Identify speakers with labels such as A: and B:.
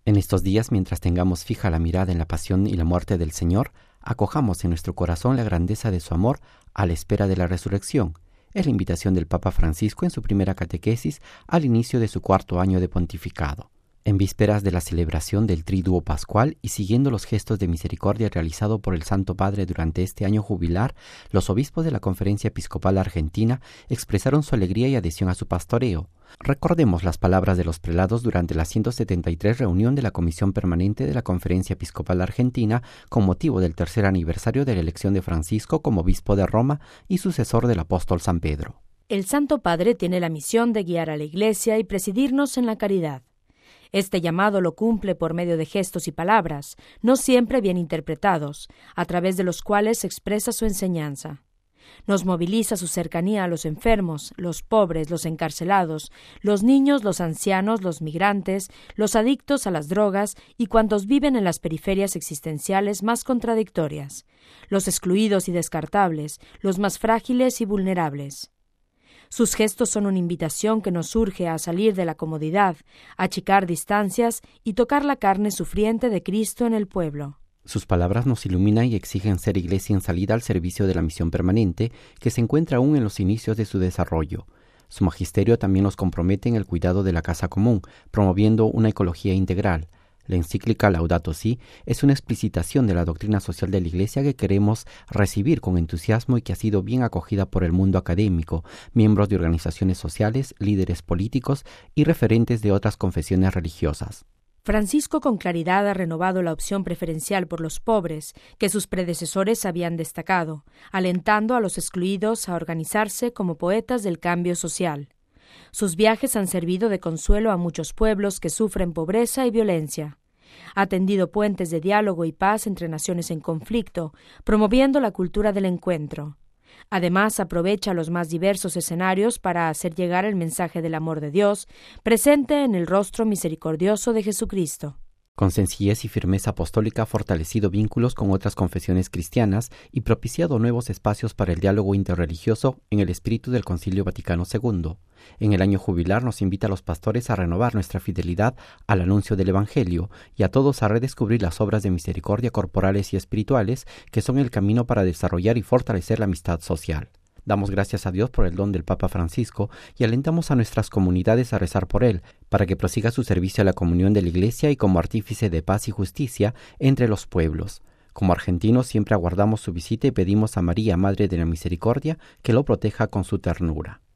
A: En estos días, mientras tengamos fija la mirada en la pasión y la muerte del Señor, acojamos en nuestro corazón la grandeza de su amor a la espera de la resurrección. Es la invitación del Papa Francisco en su primera catequesis al inicio de su 4º año de pontificado. En vísperas de la celebración del Triduo Pascual y siguiendo los gestos de misericordia realizados por el Santo Padre durante este año jubilar, los obispos de la Conferencia Episcopal Argentina expresaron su alegría y adhesión a su pastoreo. Recordemos las palabras de los prelados durante la 173 reunión de la Comisión Permanente de la Conferencia Episcopal Argentina con motivo del 3er aniversario de la elección de Francisco como obispo de Roma y sucesor del apóstol San Pedro.
B: El Santo Padre tiene la misión de guiar a la Iglesia y presidirnos en la caridad. Este llamado lo cumple por medio de gestos y palabras, no siempre bien interpretados, a través de los cuales expresa su enseñanza. Nos moviliza su cercanía a los enfermos, los pobres, los encarcelados, los niños, los ancianos, los migrantes, los adictos a las drogas y cuantos viven en las periferias existenciales más contradictorias, los excluidos y descartables, los más frágiles y vulnerables. Sus gestos son una invitación que nos urge a salir de la comodidad, a achicar distancias y tocar la carne sufriente de Cristo en el pueblo.
A: Sus palabras nos iluminan y exigen ser iglesia en salida al servicio de la misión permanente que se encuentra aún en los inicios de su desarrollo. Su magisterio también nos compromete en el cuidado de la casa común, promoviendo una ecología integral. La encíclica Laudato Si es una explicitación de la doctrina social de la Iglesia que queremos recibir con entusiasmo y que ha sido bien acogida por el mundo académico, miembros de organizaciones sociales, líderes políticos y referentes de otras confesiones religiosas.
B: Francisco con claridad ha renovado la opción preferencial por los pobres que sus predecesores habían destacado, alentando a los excluidos a organizarse como poetas del cambio social. Sus viajes han servido de consuelo a muchos pueblos que sufren pobreza y violencia. Ha tendido puentes de diálogo y paz entre naciones en conflicto, promoviendo la cultura del encuentro. Además, aprovecha los más diversos escenarios para hacer llegar el mensaje del amor de Dios, presente en el rostro misericordioso de Jesucristo.
A: Con sencillez y firmeza apostólica ha fortalecido vínculos con otras confesiones cristianas y propiciado nuevos espacios para el diálogo interreligioso en el espíritu del Concilio Vaticano II. En el año jubilar nos invita a los pastores a renovar nuestra fidelidad al anuncio del Evangelio y a todos a redescubrir las obras de misericordia corporales y espirituales que son el camino para desarrollar y fortalecer la amistad social. Damos gracias a Dios por el don del Papa Francisco y alentamos a nuestras comunidades a rezar por él, para que prosiga su servicio a la comunión de la Iglesia y como artífice de paz y justicia entre los pueblos. Como argentinos siempre aguardamos su visita y pedimos a María, Madre de la Misericordia, que lo proteja con su ternura.